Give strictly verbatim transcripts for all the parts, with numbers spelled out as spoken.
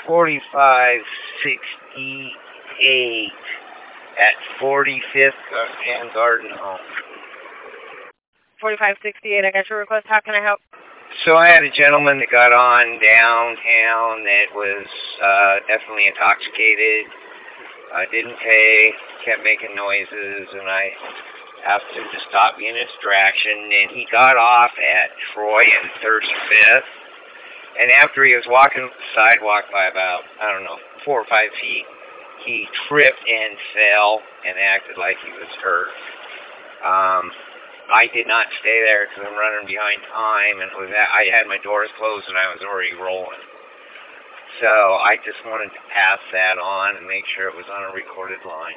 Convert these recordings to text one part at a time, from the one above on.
forty-five sixty-eight at forty-fifth and Garden Home. forty-five sixty-eight, I got your request. How can I help? So I had a gentleman that got on downtown that was uh, definitely intoxicated. I didn't pay, kept making noises, and I asked him to stop being a distraction. And he got off at Troy and thirty-fifth. And after he was walking the sidewalk by about, I don't know, four or five feet, he tripped and fell and acted like he was hurt. Um, I did not stay there because I'm running behind time, and with that, I had my doors closed and I was already rolling. So I just wanted to pass that on and make sure it was on a recorded line.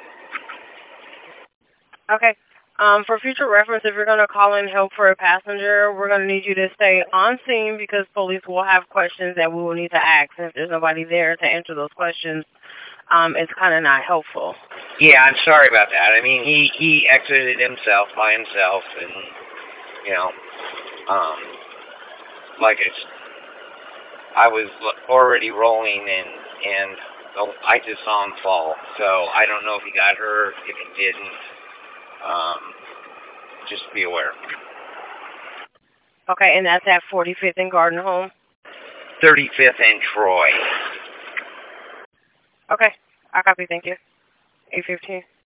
Okay. Um, for future reference, if you're going to call in help for a passenger, we're going to need you to stay on scene because police will have questions that we will need to ask. And if there's nobody there to answer those questions, um, it's kind of not helpful. Yeah, I'm sorry about that. I mean, he, he exited himself by himself, and, you know, um, like it's, I was already rolling, and, and oh, I just saw him fall. So I don't know if he got hurt, if he didn't. Um, just be aware. Okay, and that's at forty-fifth and Garden Home? thirty-fifth and Troy. Okay, I copy, thank you. eight fifteen.